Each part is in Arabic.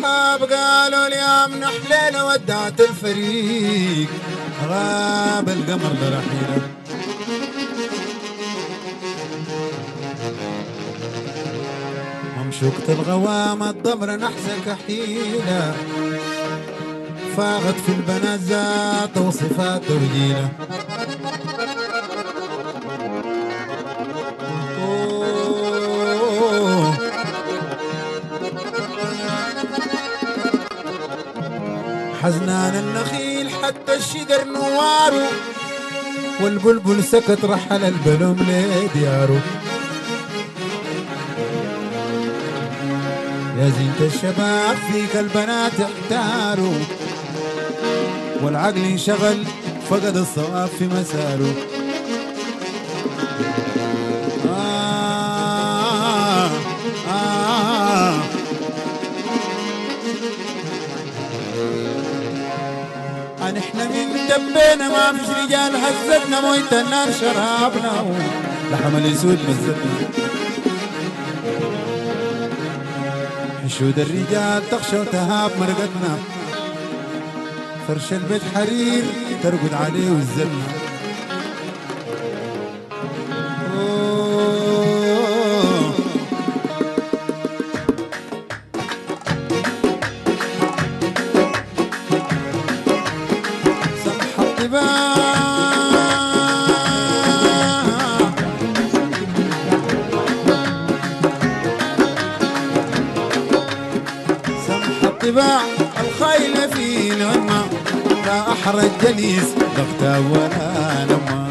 الصحاب قالوا اليوم نحليل ودعت الفريق غاب القمر لرحيله ممشوقة الغوام الضمر نحزة كحيلة فاغت في البنات ذات وصفات رجيلة حزنان النخيل حتى الشجر نواره والبلبل سكت رحل البلوم لدياره يا زينة الشباب فيك البنات احتاروا والعقل انشغل فقد الصواب في مساره احنا من دبينا ما فيش رجال هزتنا مويت النار شرابنا لحم الاسود مزتنا حشود الرجال تخشى وتهاب مرقتنا فرش البيت حرير ترقد عليه والزلنا سمح الطباع الخيل في لما لا أحرج جليس ضغطة ولا لما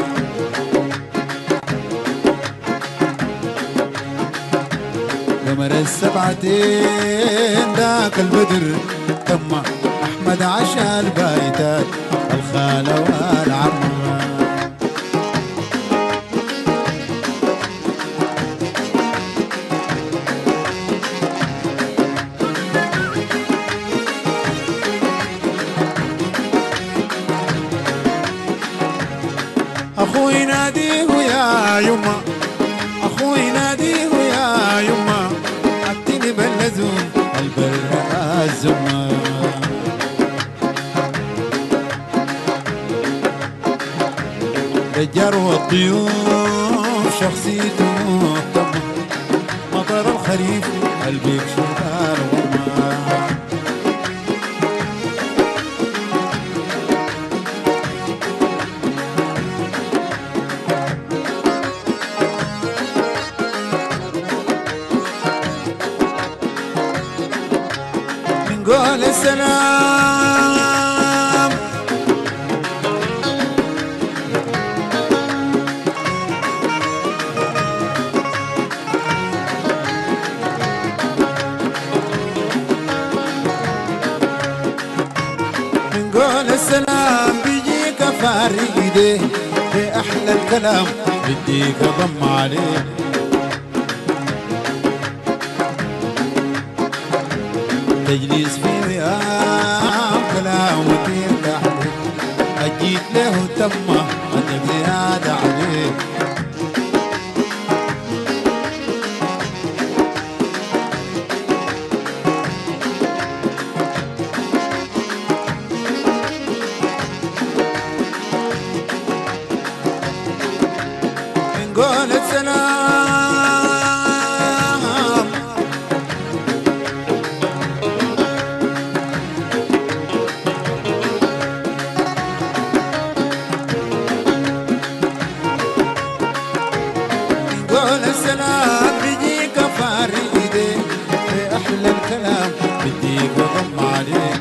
قمر السبعتين ذاك البدر تم أحمد عشا البايتات الخالة والعمة أخوي ناديه يا يما أخوي ناديه يا يما عدتني باللزوم البر الزما الجار والضيوف شخصيته مهتمة مطر الخريف قلبي شغال وما قول السلام من قول السلام بيجيك فريده بأحلى الكلام بديك ضم عليه تجلس في وياه كلام وترتاح له أجيت له تمه أنك زيادة عليه من قول السلام قول السلام بيجيك فريده بأحلى الكلام بديك ضم عليه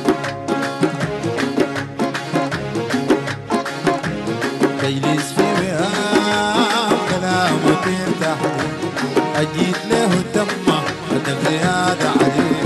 تجلس في وياه كلام وترتاح له أجيت له تمه أنك زيادة عليه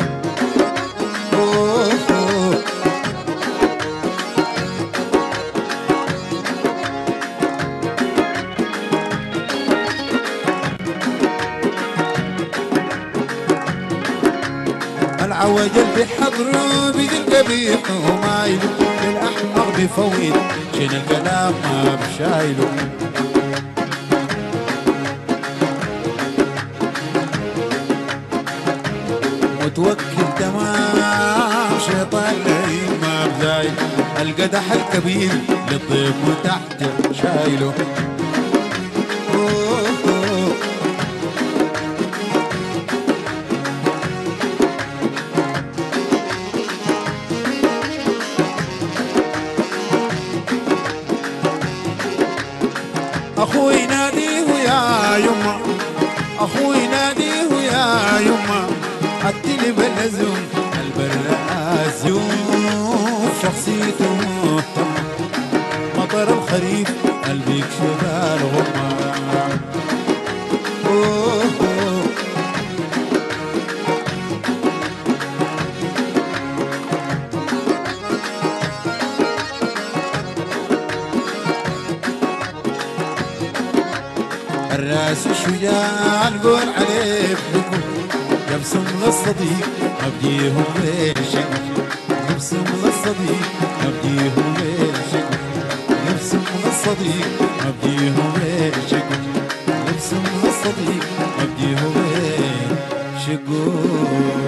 العوجل بحضره بذي القبيح ومايله للأحمر بفوت شين الكلام ما بشايله متوكل تمام شيطان لئيم ما بزايد القدح الكبير للضيف وتحت شايله أخوي ناديه يا يما أخوي ناديه يا يما عدلي باللزوم البراس يوم شخصيته مهتمة مطر الخريف قلبك شبال غمة الراس الشجاع نقول عليه بحكم يبسم للصديق أبديهم ويشك يبسم للصديق أبديهم ويشك يبسم للصديق أبديهم ويشك يبسم للصديق أبديهم ويشك